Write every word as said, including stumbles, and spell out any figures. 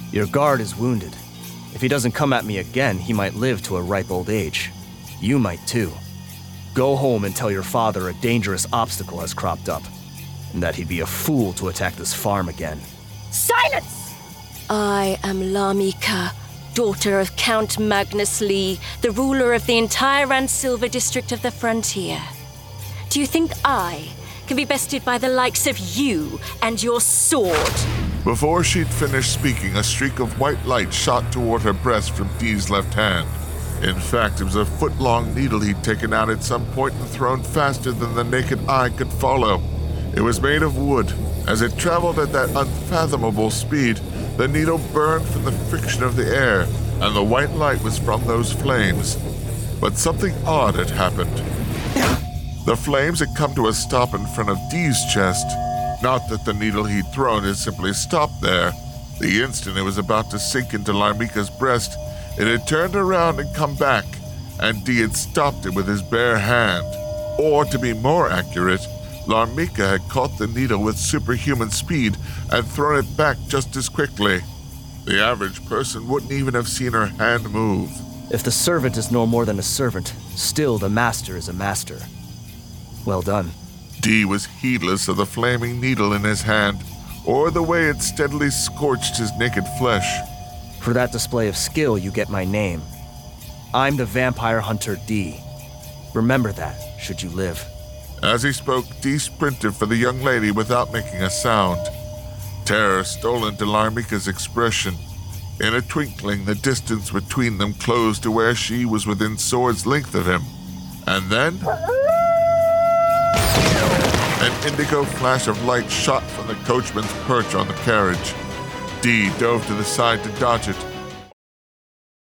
Your guard is wounded. If he doesn't come at me again, he might live to a ripe old age. You might too. Go home and tell your father a dangerous obstacle has cropped up, and that he'd be a fool to attack this farm again. Silence! I am Lamika, daughter of Count Magnus Lee, the ruler of the entire Ransilver district of the frontier. Do you think I can be bested by the likes of you and your sword? Before she'd finished speaking, a streak of white light shot toward her breast from Dee's left hand. In fact, it was a foot-long needle he'd taken out at some point and thrown faster than the naked eye could follow. It was made of wood. As it traveled at that unfathomable speed, the needle burned from the friction of the air, and the white light was from those flames. But something odd had happened. The flames had come to a stop in front of Dee's chest. Not that the needle he'd thrown had simply stopped there. The instant it was about to sink into Larmika's breast, it had turned around and come back, and Dee had stopped it with his bare hand. Or, to be more accurate, Larmika had caught the needle with superhuman speed and thrown it back just as quickly. The average person wouldn't even have seen her hand move. If the servant is no more than a servant, still the master is a master. Well done. Dee was heedless of the flaming needle in his hand, or the way it steadily scorched his naked flesh. For that display of skill, you get my name. I'm the vampire hunter Dee. Remember that, should you live. As he spoke, Dee sprinted for the young lady without making a sound. Terror stole into Larmika's expression. In a twinkling, the distance between them closed to where she was within sword's length of him. And then... an indigo flash of light shot from the coachman's perch on the carriage. Dee dove to the side to dodge it,